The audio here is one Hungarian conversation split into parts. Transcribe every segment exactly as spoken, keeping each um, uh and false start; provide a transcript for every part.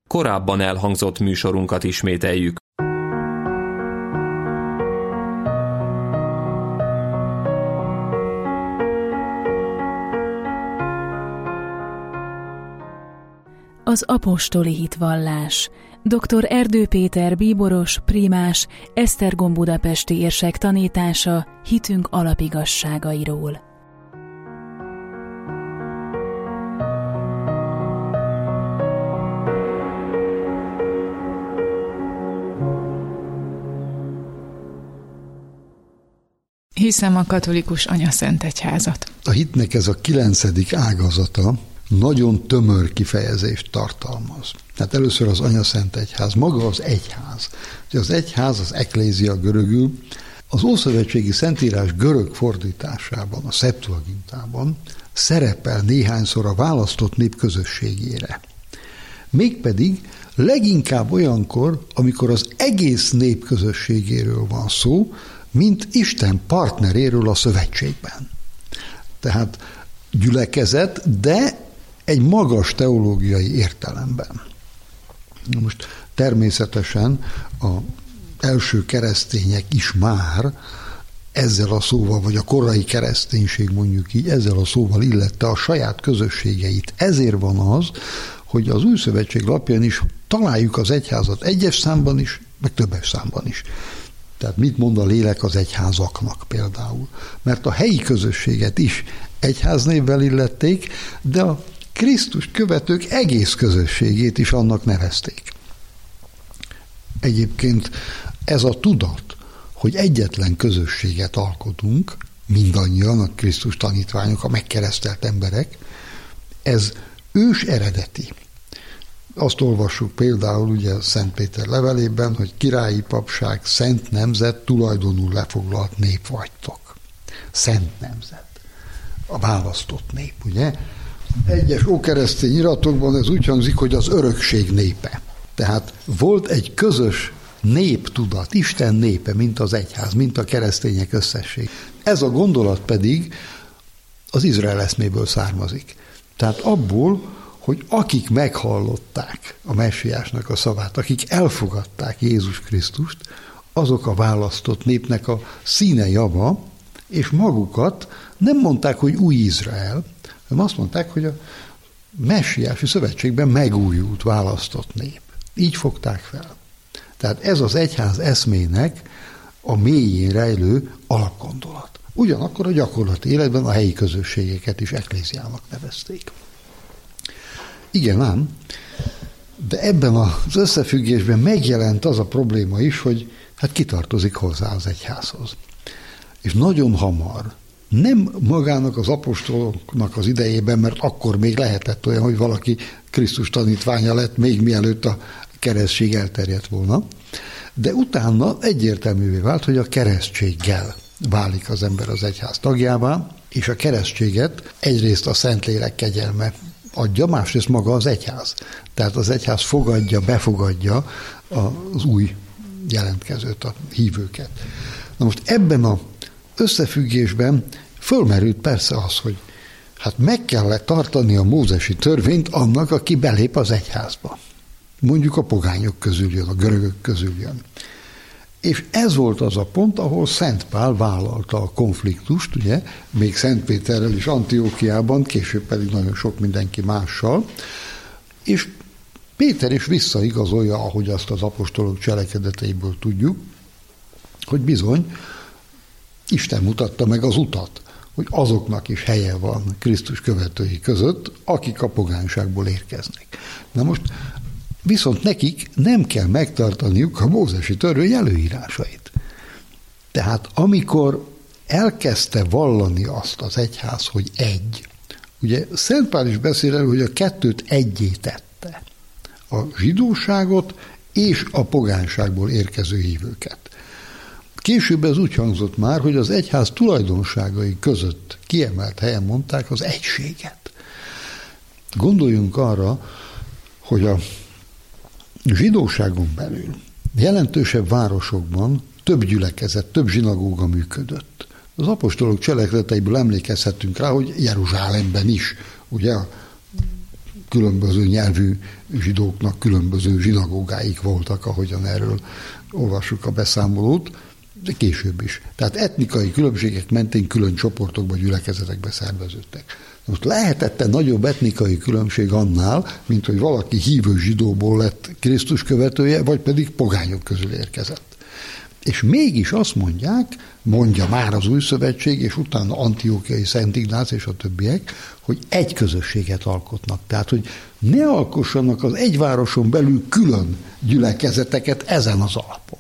korábban elhangzott műsorunkat ismételjük. Az apostoli hitvallás. doktor Erdő Péter bíboros, prímás, Esztergom budapesti érsek tanítása hitünk alapigasságairól. Hiszem a katolikus anyaszentegyházat. A hitnek ez a kilencedik ágazata nagyon tömör kifejezést tartalmaz. Tehát először az anyaszentegyház, maga az egyház. Az egyház, az eklézia görögül, az ószövetségi szentírás görög fordításában, a Septuagintában szerepel néhányszor a választott nép közösségére. Mégpedig leginkább olyankor, amikor az egész nép közösségéről van szó, mint Isten partneréről a szövetségben. Tehát gyülekezet, de egy magas teológiai értelemben. Most természetesen az első keresztények is már ezzel a szóval, vagy a korai kereszténység mondjuk így, ezzel a szóval illette a saját közösségeit. Ezért van az, hogy az Új Szövetség lapján is találjuk az egyházat egyes számban is, meg többes számban is. Tehát mit mond a lélek az egyházaknak például? Mert a helyi közösséget is egyháznévvel illették, de a Krisztus követők egész közösségét is annak nevezték. Egyébként ez a tudat, hogy egyetlen közösséget alkotunk, mindannyian a Krisztus tanítványok, a megkeresztelt emberek, ez ős eredeti. Azt olvassuk például ugye Szent Péter levelében, hogy királyi papság, szent nemzet, tulajdonul lefoglalt nép vagytok. Szent nemzet. A választott nép, ugye? Egyes ókeresztény iratokban ez úgy hangzik, hogy az örökség népe. Tehát volt egy közös néptudat, Isten népe, mint az egyház, mint a keresztények összesség. Ez a gondolat pedig az Izrael eszméből származik. Tehát abból, hogy akik meghallották a messiásnak a szavát, akik elfogadták Jézus Krisztust, azok a választott népnek a színe java, és magukat nem mondták, hogy új Izrael, hanem azt mondták, hogy a messiási szövetségben megújult, választott nép. Így fogták fel. Tehát ez az egyház eszmének a mélyén rejlő alapgondolat. Ugyanakkor a gyakorlati életben a helyi közösségeket is ekléziának nevezték. Igen ám, de ebben az összefüggésben megjelent az a probléma is, hogy hát kitartozik hozzá az egyházhoz. És nagyon hamar, nem magának az apostoloknak az idejében, mert akkor még lehetett olyan, hogy valaki Krisztus tanítványa lett, még mielőtt a keresztség elterjedt volna, de utána egyértelművé vált, hogy a keresztséggel válik az ember az egyház tagjává, és a keresztséget egyrészt a Szentlélek kegyelme adja, másrészt maga az egyház. Tehát az egyház fogadja, befogadja az új jelentkezőt, a hívőket. Na most ebben az összefüggésben fölmerült persze az, hogy hát meg kellett tartani a mózesi törvényt annak, aki belép az egyházba. Mondjuk a pogányok közül jön, a görögök közül jön. És ez volt az a pont, ahol Szent Pál vállalta a konfliktust, ugye, még Szent Péterrel is Antiókiában, később pedig nagyon sok mindenki mással, és Péter is visszaigazolja, ahogy azt az apostolok cselekedeteiből tudjuk, hogy bizony Isten mutatta meg az utat, hogy azoknak is helye van Krisztus követői között, akik a pogányságból érkeznek. Na most viszont nekik nem kell megtartaniuk a mózesi törvény előírásait. Tehát amikor elkezdte vallani azt az egyház, hogy egy, ugye Szent Pál is beszél elő, hogy a kettőt egyé tette. A zsidóságot és a pogányságból érkező hívőket. Később ez úgy hangzott már, hogy az egyház tulajdonságai között kiemelt helyen mondták az egységet. Gondoljunk arra, hogy a zsidóságon belül jelentősebb városokban több gyülekezet, több zsinagóga működött. Az apostolok cselekedeteiből emlékezhetünk rá, hogy Jeruzsálemben is, ugye a különböző nyelvű zsidóknak különböző zsinagógáik voltak, ahogyan erről olvassuk a beszámolót, de később is. Tehát etnikai különbségek mentén külön csoportokba, gyülekezetekbe szerveződtek. Most lehetett-e nagyobb etnikai különbség annál, mint hogy valaki hívő zsidóból lett Krisztus követője, vagy pedig pogányok közül érkezett. És mégis azt mondják, mondja már az Új Szövetség, és utána Antiókiai Szent Ignác és a többiek, hogy egy közösséget alkotnak. Tehát, hogy ne alkossanak az egy városon belül külön gyülekezeteket ezen az alapon.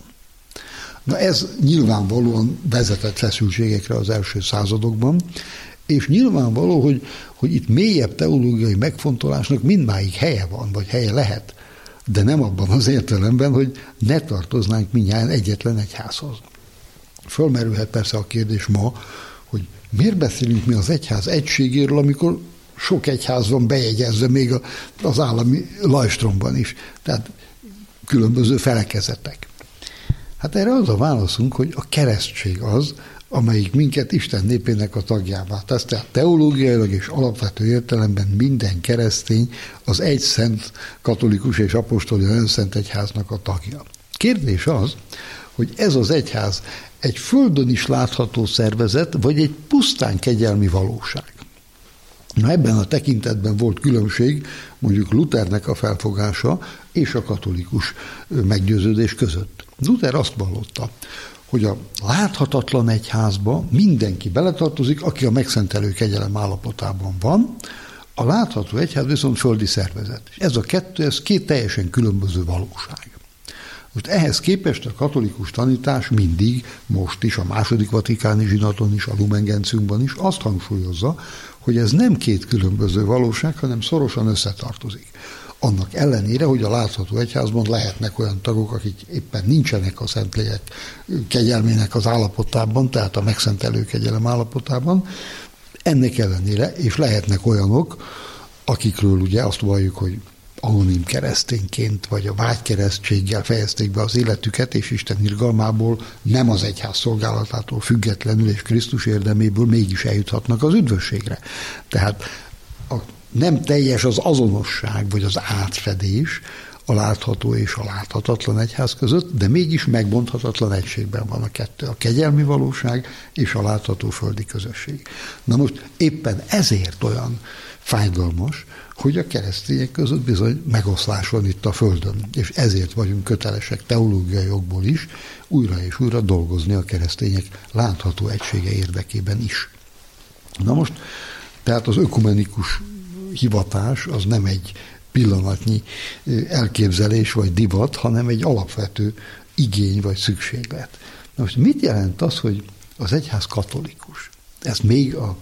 Na ez nyilvánvalóan vezetett feszültségekre az első századokban, és nyilvánvaló, hogy, hogy itt mélyebb teológiai megfontolásnak mindmáig helye van, vagy helye lehet, de nem abban az értelemben, hogy ne tartoznánk mindnyájan egyetlen egyházhoz. Fölmerülhet persze a kérdés ma, hogy miért beszélünk mi az egyház egységéről, amikor sok egyház van bejegyezve még az állami lajstromban is. Tehát különböző felekezetek. Hát erre az a válaszunk, hogy a keresztség az, amelyik minket Isten népének a tagjává tesz. Tehát teológiailag és alapvető értelemben minden keresztény az egy szent katolikus és apostoli önszent egyháznak a tagja. Kérdés az, hogy ez az egyház egy földön is látható szervezet, vagy egy pusztán kegyelmi valóság. Na ebben a tekintetben volt különbség mondjuk Luthernek a felfogása és a katolikus meggyőződés között. Luther azt vallotta, hogy a láthatatlan egyházba mindenki beletartozik, aki a megszentelő kegyelem állapotában van, a látható egyház viszont földi szervezet. És ez a kettő, ez két teljesen különböző valóság. Most ehhez képest a katolikus tanítás mindig, most is, a második vatikáni zsinaton is, a Lumen Gentiumban is azt hangsúlyozza, hogy ez nem két különböző valóság, hanem szorosan összetartozik. Annak ellenére, hogy a látható egyházban lehetnek olyan tagok, akik éppen nincsenek a Szentlélek kegyelmének az állapotában, tehát a megszentelő kegyelem állapotában, ennek ellenére, és lehetnek olyanok, akikről ugye azt valljuk, hogy anonim keresztényként, vagy a vágykeresztséggel fejezték be az életüket, és Isten irgalmából, nem az egyház szolgálatától függetlenül és Krisztus érdeméből mégis eljuthatnak az üdvösségre. Tehát a nem teljes az azonosság, vagy az átfedés a látható és a láthatatlan egyház között, de mégis megbonthatatlan egységben van a kettő, a kegyelmi valóság és a látható földi közösség. Na most éppen ezért olyan fájdalmas, hogy a keresztények között bizony megoszlás van itt a Földön, és ezért vagyunk kötelesek teológiai jogból is újra és újra dolgozni a keresztények látható egysége érdekében is. Na most, tehát az ökumenikus hivatás az nem egy pillanatnyi elképzelés vagy divat, hanem egy alapvető igény vagy szükséglet. Na most mit jelent az, hogy az egyház katolikus? Ezt még a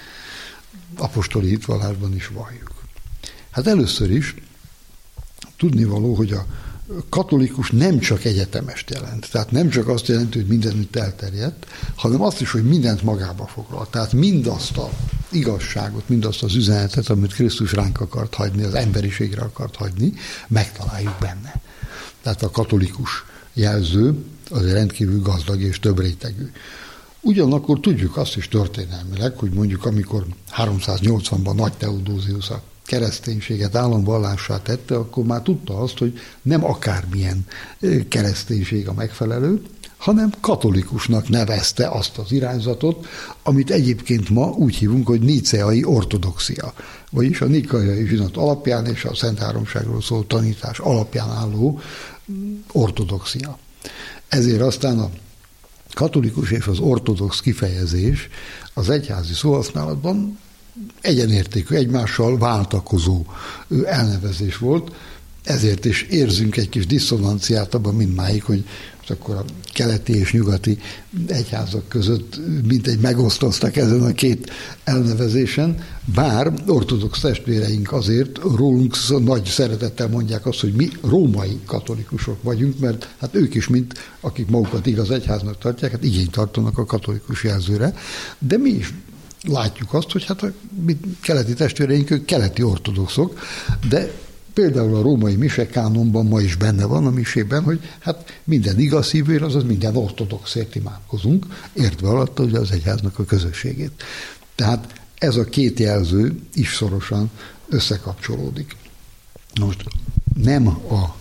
apostoli hitvallásban is valljuk. Hát először is tudnivaló, hogy a katolikus nem csak egyetemest jelent. Tehát nem csak azt jelenti, hogy mindenütt elterjedt, hanem azt is, hogy mindent magába foglal. Tehát mindazt az igazságot, mindazt az üzenetet, amit Krisztus ránk akart hagyni, az emberiségre akart hagyni, megtaláljuk benne. Tehát a katolikus jelző az rendkívül gazdag és több rétegű. Ugyanakkor tudjuk azt is történelmileg, hogy mondjuk amikor háromszáznyolcvanban Nagy Teodóziusz a kereszténységet államvallássá tette, akkor már tudta azt, hogy nem akármilyen kereszténység a megfelelő, hanem katolikusnak nevezte azt az irányzatot, amit egyébként ma úgy hívunk, hogy níceai ortodoxia, vagyis a nikaiai zsinat alapján és a Szent Háromságról szóló tanítás alapján álló ortodoxia. Ezért aztán a katolikus és az ortodox kifejezés az egyházi szóhasználatban egyenértékű, egymással váltakozó elnevezés volt, ezért is érzünk egy kis diszonanciát abban mindmáig, hogy akkor a keleti és nyugati egyházak között mintegy megosztoztak ezen a két elnevezésen, bár ortodox testvéreink azért rólunk nagy szeretettel mondják azt, hogy mi római katolikusok vagyunk, mert hát ők is, mint akik magukat igaz egyháznak tartják, hát igényt tartanak a katolikus jelzőre, de mi is látjuk azt, hogy hát a keleti testvéreink, ők keleti ortodoxok, de például a római mise kánonban ma is benne van a misében, hogy hát minden igaz hívőért, azaz minden ortodoxért imádkozunk, értve alatt ugye az egyháznak a közösségét. Tehát ez a két jelző is szorosan összekapcsolódik. Most nem a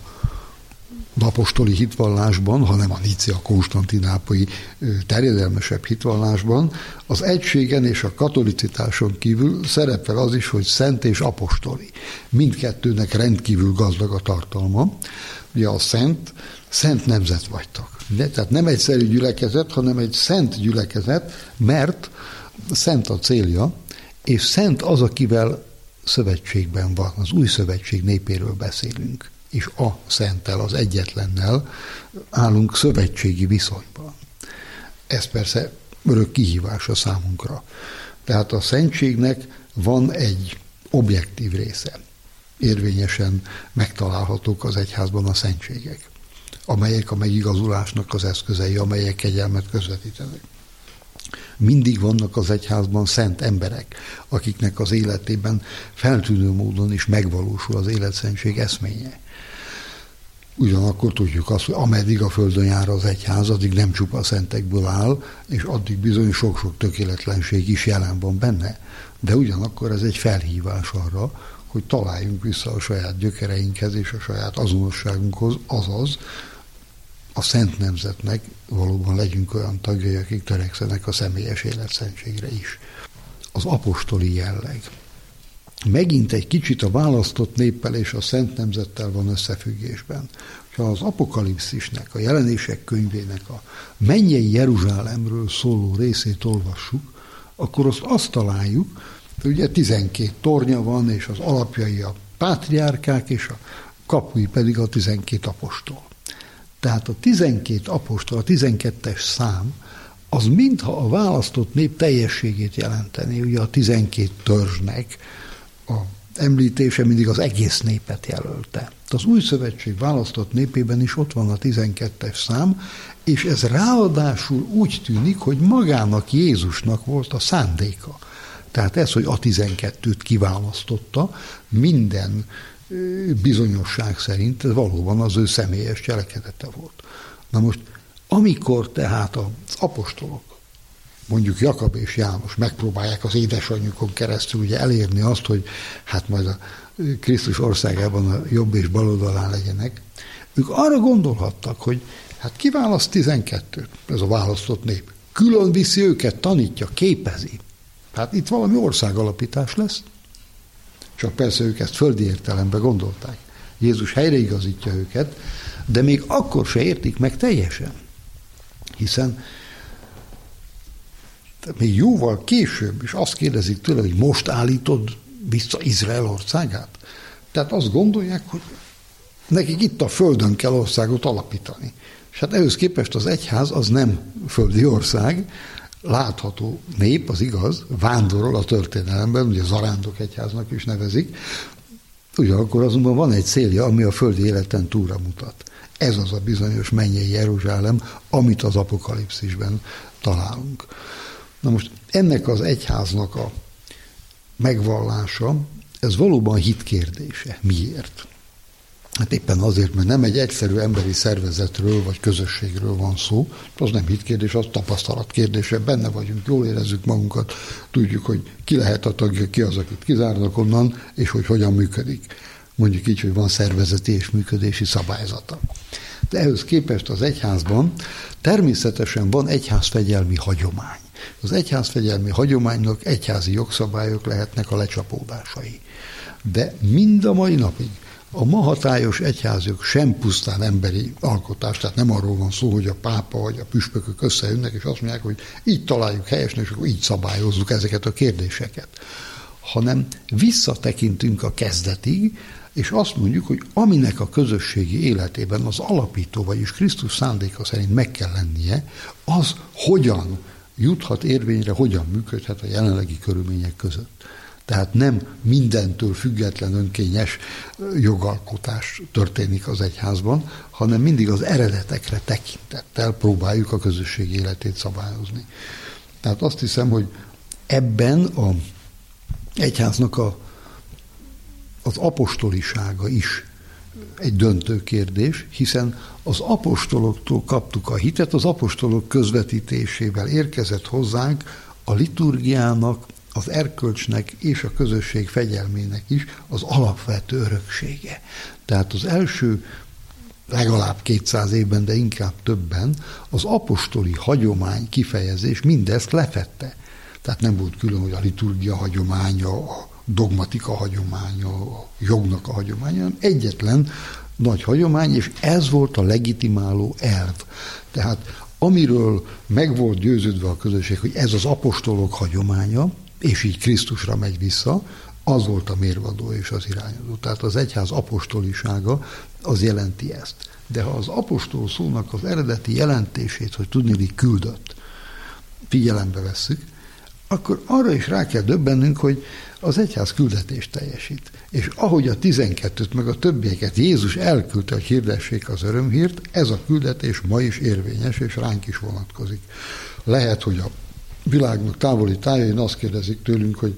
apostoli hitvallásban, hanem a nícia-konstantinápolyi terjedelmesebb hitvallásban az egységen és a katolicitáson kívül szerepel az is, hogy szent és apostoli. Mindkettőnek rendkívül gazdag a tartalma. Ugye a szent, szent nemzet vagytok. De, tehát nem egyszerű gyülekezet, hanem egy szent gyülekezet, mert szent a célja, és szent az, akivel szövetségben van. Az új szövetség népéről beszélünk, és a szenttel, az egyetlennel állunk szövetségi viszonyban. Ez persze örök kihívás a számunkra. Tehát a szentségnek van egy objektív része. Érvényesen megtalálhatók az egyházban a szentségek, amelyek a megigazulásnak az eszközei, amelyek kegyelmet közvetítenek. Mindig vannak az egyházban szent emberek, akiknek az életében feltűnő módon is megvalósul az életszentség eszménye. Ugyanakkor tudjuk azt, hogy ameddig a földön jár az egyház, addig nem csupa szentekből áll, és addig bizony sok-sok tökéletlenség is jelen van benne. De ugyanakkor ez egy felhívás arra, hogy találjunk vissza a saját gyökereinkhez és a saját azonosságunkhoz, azaz a szent nemzetnek valóban legyünk olyan tagjai, akik törekszenek a személyes életszentségre is. Az apostoli jelleg. Megint egy kicsit a választott néppel és a szent nemzettel van összefüggésben. Ha az apokalipszisnek, a jelenések könyvének a mennyei Jeruzsálemről szóló részét olvassuk, akkor azt azt találjuk, hogy ugye tizenkét tornya van, és az alapjai a pátriárkák, és a kapui pedig a tizenkét apostol. Tehát a tizenkét apostol, a tizenkettes szám, az mintha a választott nép teljességét jelenteni. Ugye a tizenkét törzsnek a említése mindig az egész népet jelölte. Az új szövetség választott népében is ott van a tizenkettes szám, és ez ráadásul úgy tűnik, hogy magának Jézusnak volt a szándéka. Tehát ez, hogy a tizenkettőt kiválasztotta, minden bizonyosság szerint ez valóban az ő személyes cselekedete volt. Na most, amikor tehát az apostolok, mondjuk Jakab és János megpróbálják az édesanyjukon keresztül ugye elérni azt, hogy hát majd a Krisztus országában a jobb és bal oldalán legyenek, ők arra gondolhattak, hogy hát kiválaszt tizenkettőt, ez a választott nép, külön viszi őket, tanítja, képezi. Hát itt valami országalapítás lesz. Csak persze ők ezt földi értelemben gondolták. Jézus helyreigazítja őket, de még akkor se értik meg teljesen. Hiszen még jóval később is azt kérdezik tőle, hogy most állítod vissza Izrael országát. Tehát azt gondolják, hogy nekik itt a földön kell országot alapítani. És hát ehhez képest az egyház az nem földi ország, látható nép, az igaz, vándorol a történelemben, ugye zarándok egyháznak is nevezik, ugyanakkor azonban van egy célja, ami a földi életen túlra mutat. Ez az a bizonyos mennyei Jeruzsálem, amit az apokalipszisben találunk. Na most ennek az egyháznak a megvallása, ez valóban hit kérdése. Miért? Hát éppen azért, mert nem egy egyszerű emberi szervezetről vagy közösségről van szó, az nem hitkérdés, az tapasztalat kérdése, benne vagyunk, jól érezzük magunkat, tudjuk, hogy ki lehet a tagja, ki az, akit kizárnak onnan, és hogy hogyan működik. Mondjuk így, hogy van szervezeti és működési szabályzata. De ehhez képest az egyházban természetesen van egyházfegyelmi hagyomány. Az egyházfegyelmi hagyománynak egyházi jogszabályok lehetnek a lecsapódásai. De mind a mai napig a ma hatályos egyházak sem pusztán emberi alkotás, tehát nem arról van szó, hogy a pápa vagy a püspökök összejönnek, és azt mondják, hogy így találjuk helyesnek, és akkor így szabályozzuk ezeket a kérdéseket. Hanem visszatekintünk a kezdetig, és azt mondjuk, hogy aminek a közösségi életében az alapító, vagyis Krisztus szándéka szerint meg kell lennie, az hogyan juthat érvényre, hogyan működhet a jelenlegi körülmények között. Tehát nem mindentől független önkényes jogalkotás történik az egyházban, hanem mindig az eredetekre tekintettel próbáljuk a közösség életét szabályozni. Tehát azt hiszem, hogy ebben az egyháznak a, az apostolisága is egy döntő kérdés, hiszen az apostoloktól kaptuk a hitet, az apostolok közvetítésével érkezett hozzánk a liturgiának az erkölcsnek és a közösség fegyelmének is az alapvető öröksége. Tehát az első legalább kétszáz évben, de inkább többen az apostoli hagyomány kifejezés mindezt lefette. Tehát nem volt külön, hogy a liturgia hagyománya, a dogmatika hagyománya, a jognak a hagyománya, hanem egyetlen nagy hagyomány, és ez volt a legitimáló elv. Tehát amiről meg volt győződve a közösség, hogy ez az apostolok hagyománya, és így Krisztusra megy vissza, az volt a mérvadó és az irányadó. Tehát az egyház apostolisága az jelenti ezt. De ha az apostol szónak az eredeti jelentését, hogy tudniillik küldött, figyelembe vesszük, akkor arra is rá kell döbbennünk, hogy az egyház küldetést teljesít. És ahogy a tizenkettőt meg a többieket Jézus elküldte, hogy hirdessék az örömhírt, ez a küldetés ma is érvényes, és ránk is vonatkozik. Lehet, hogy a világnak távoli tájain azt kérdezik tőlünk, hogy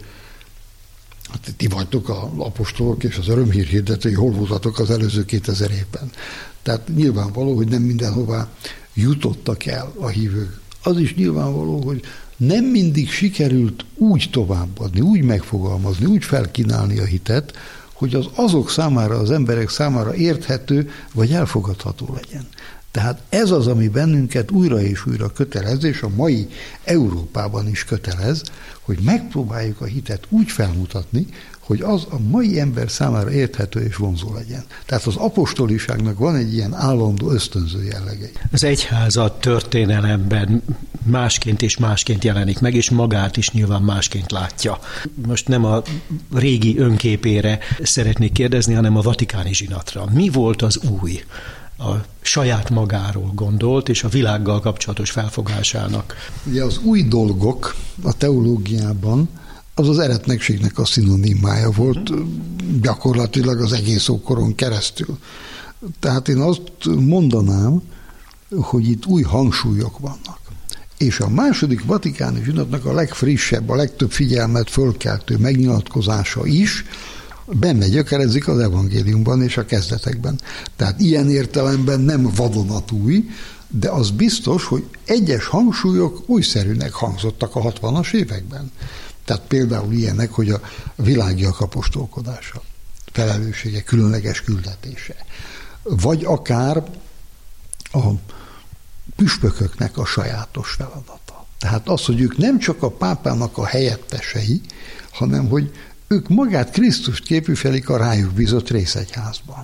hát ti vagytok az apostolok és az örömhír hirdetői, hol voltatok az előző kétezer évben. Tehát nyilvánvaló, hogy nem mindenhová jutottak el a hívők. Az is nyilvánvaló, hogy nem mindig sikerült úgy továbbadni, úgy megfogalmazni, úgy felkínálni a hitet, hogy az azok számára, az emberek számára érthető vagy elfogadható legyen. Tehát ez az, ami bennünket újra és újra kötelez, és a mai Európában is kötelez, hogy megpróbáljuk a hitet úgy felmutatni, hogy az a mai ember számára érthető és vonzó legyen. Tehát az apostoliságnak van egy ilyen állandó ösztönző jellege. Az egyházat történelemben másként és másként jelenik meg, és magát is nyilván másként látja. Most nem a régi önképére szeretnék kérdezni, hanem a vatikáni zsinatra. Mi volt az új? A saját magáról gondolt, és a világgal kapcsolatos felfogásának. Ugye az új dolgok a teológiában az az eretnekségnek a szinonimája volt, gyakorlatilag az egész ókoron keresztül. Tehát én azt mondanám, hogy itt új hangsúlyok vannak. És a második vatikáni zsinatnak a legfrissebb, a legtöbb figyelmet fölkeltő megnyilatkozása is benne gyökerezik az evangéliumban és a kezdetekben. Tehát ilyen értelemben nem vadonatúj, de az biztos, hogy egyes hangsúlyok újszerűnek hangzottak a hatvanas években. Tehát például ilyenek, hogy a világiak apostolkodása, felelőssége, különleges küldetése. Vagy akár a püspököknek a sajátos feladata. Tehát az, hogy ők nem csak a pápának a helyettesei, hanem hogy ők magát Krisztust képviselik a rájuk bízott részegyházban.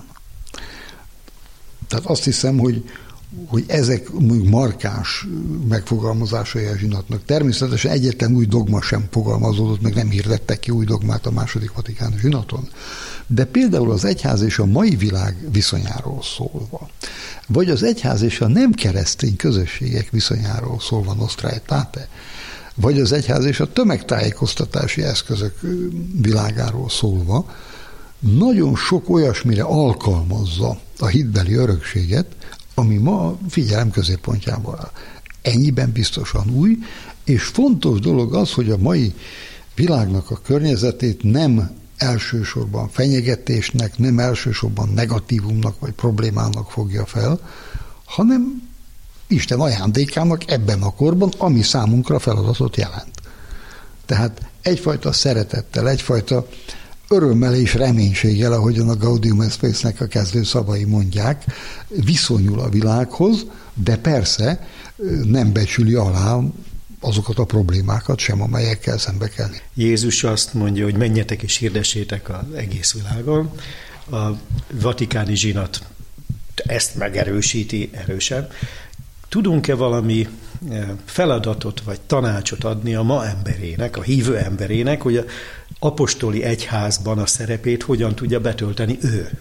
Tehát azt hiszem, hogy, hogy ezek markáns megfogalmazásai a zsinatnak. Természetesen egyetlen új dogma sem fogalmazódott, meg nem hirdettek ki új dogmát a második vatikáni zsinaton. De például az egyház és a mai világ viszonyáról szólva, vagy az egyház és a nem keresztény közösségek viszonyáról szólva, Nostra Aetate, vagy az egyház és a tömegtájékoztatási eszközök világáról szólva, nagyon sok olyasmire alkalmazza a hitbeli örökséget, ami ma a figyelem középpontjában áll. Ennyiben biztosan új, és fontos dolog az, hogy a mai világnak a környezetét nem elsősorban fenyegetésnek, nem elsősorban negatívumnak vagy problémának fogja fel, hanem Isten ajándékának ebben a korban, ami számunkra feladatot jelent. Tehát egyfajta szeretettel, egyfajta örömmel és reménységgel, ahogyan a Gaudium et Spes-nek a kezdő szavai mondják, viszonyul a világhoz, de persze nem becsüli alá azokat a problémákat sem, amelyekkel szembe kell. Jézus azt mondja, hogy menjetek és hirdessétek az egész világon. A vatikáni zsinat ezt megerősíti erősebb. Tudunk-e valami feladatot vagy tanácsot adni a ma emberének, a hívő emberének, hogy az apostoli egyházban a szerepét hogyan tudja betölteni ő?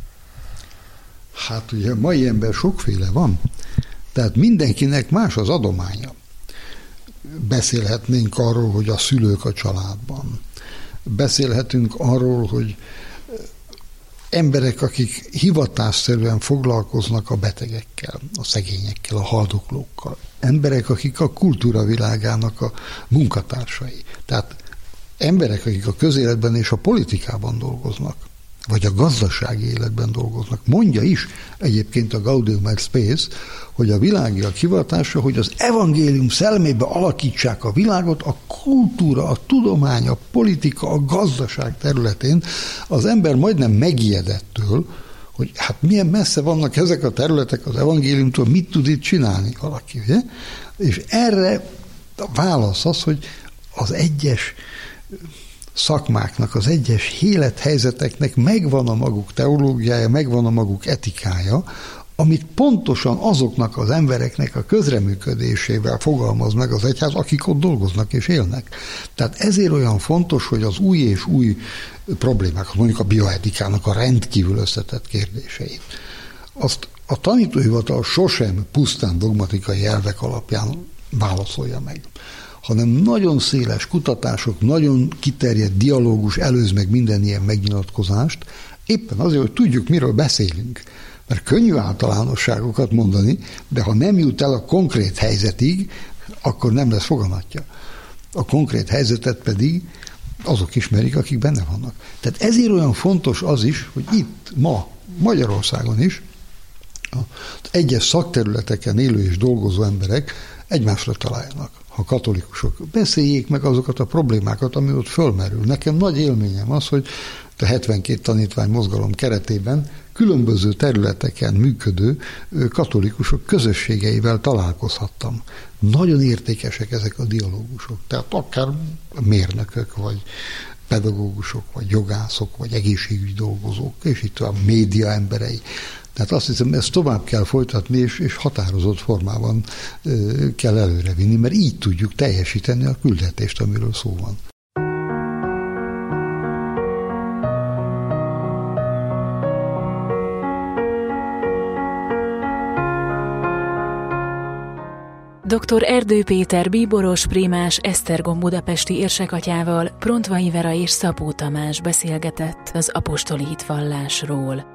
Hát ugye a mai ember sokféle van, tehát mindenkinek más az adománya. Beszélhetnénk arról, hogy a szülők a családban. Beszélhetünk arról, hogy emberek, akik hivatásszerűen foglalkoznak a betegekkel, a szegényekkel, a haldoklókkal. Emberek, akik a kultúra világának a munkatársai. Tehát emberek, akik a közéletben és a politikában dolgoznak. vagy a gazdasági életben dolgoznak. Mondja is egyébként a Gaudium et Spes, hogy a világiak hivatása, hogy az evangélium szellemébe alakítsák a világot, a kultúra, a tudomány, a politika, a gazdaság területén. Az ember majdnem megijedettől, hogy hát milyen messze vannak ezek a területek az evangéliumtól, mit tud itt csinálni valaki, ugye? És erre a válasz az, hogy az egyes szakmáknak, az egyes élethelyzeteknek megvan a maguk teológiája, megvan a maguk etikája, amit pontosan azoknak az embereknek a közreműködésével fogalmaz meg az egyház, akik ott dolgoznak és élnek. Tehát ezért olyan fontos, hogy az új és új problémákat, mondjuk a bioetikának a rendkívül összetett kérdéseit, azt a tanítóhivatal sosem pusztán dogmatikai elvek alapján válaszolja meg, hanem nagyon széles kutatások, nagyon kiterjedt dialógus előz meg minden ilyen megnyilatkozást, éppen azért, hogy tudjuk, miről beszélünk. Mert könnyű általánosságokat mondani, de ha nem jut el a konkrét helyzetig, akkor nem lesz foganatja. A konkrét helyzetet pedig azok ismerik, akik benne vannak. Tehát ezért olyan fontos az is, hogy itt ma, Magyarországon is, az egyes szakterületeken élő és dolgozó emberek egymásra találjanak. Ha katolikusok, beszéljék meg azokat a problémákat, ami ott fölmerül. Nekem nagy élményem az, hogy a hetvenkét tanítvány mozgalom keretében különböző területeken működő katolikusok közösségeivel találkozhattam. Nagyon értékesek ezek a dialógusok. Tehát akár mérnökök, vagy pedagógusok, vagy jogászok, vagy egészségügyi dolgozók, és itt a média emberei. Tehát azt hiszem, ezt tovább kell folytatni, és, és határozott formában ö, kell előrevinni, mert így tudjuk teljesíteni a küldetést, amiről szó van. doktor Erdő Péter bíboros, prímás, Esztergom budapesti érsekatyával Prontvai Vera és Szabó Tamás beszélgetett az apostoli hitvallásról.